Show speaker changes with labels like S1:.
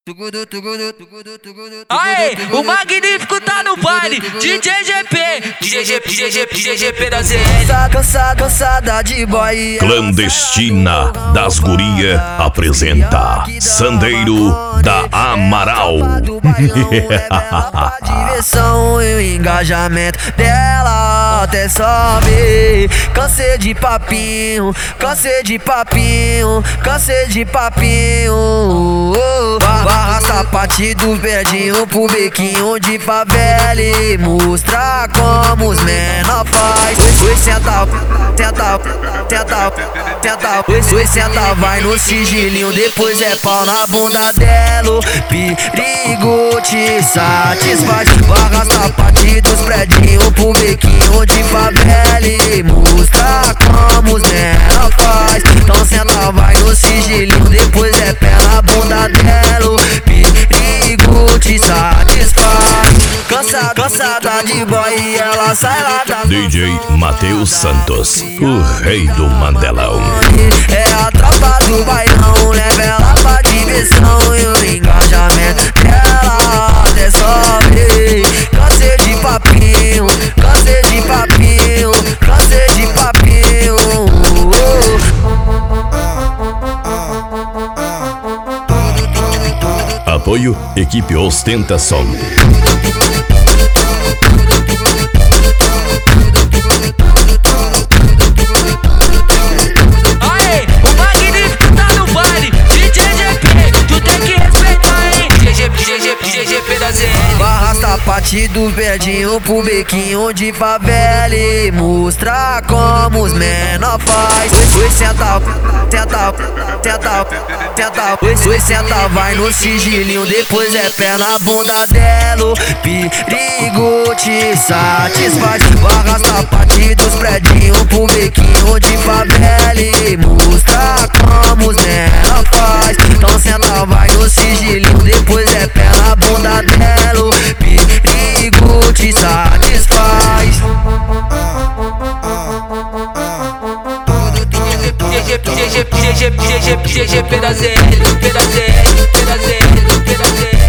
S1: Aê, o magnífico tá no baile, DJ GP da ZL.
S2: Cansada de boy.
S3: Clandestina das Guria apresenta Sandeiro da Amaral.
S2: Diversão e o engajamento dela até sobe. Cansei de papinho, cansei de papinho, cansei de papinho. Barra sapatinho verdinho pro bequinho de favela e mostrar como os menor faz. Oi, senta, tenta, tenta, tenta. Oi, senta, vai no sigilinho, depois é pau na bunda dela. Perigo te satisfaz. Barra sapatinho dos predinhos pro bequinho de favela e mostrar como os menor faz. Então senta, vai no sigilinho, depois é pé na bunda dela. Perigo te satisfaz. Cansada de boy, ela sai lá da
S3: DJ Matheus Santos, o rei do Mandelão.
S2: É a tropa do bailão, leva ela pra diversão e o engajamento dela até sobe. Cansei de papinho, cansei de papinho, cansei de papinho.
S3: Apoio Equipe Ostentação.
S1: Aê, o magnífico tá no baile, DJ GP, tu tem que respeitar, hein? GP da ZL.
S2: Barra sapatinho verdinho pro bequinho de favela e mostrar como os menor faz. Oi, senta, tenta, tenta, tenta. Oi, senta, vai no sigilinho, depois é pé na bunda dela. Perigo te satisfaz. Barra sapatinho dos predinhos pro bequinho de favela e mostrar como os menor faz. Então senta, vai no sigilinho, depois é pé na bunda dela. Perigo te satisfaz.
S1: GP da ZL, GP da ZL, GP da ZL.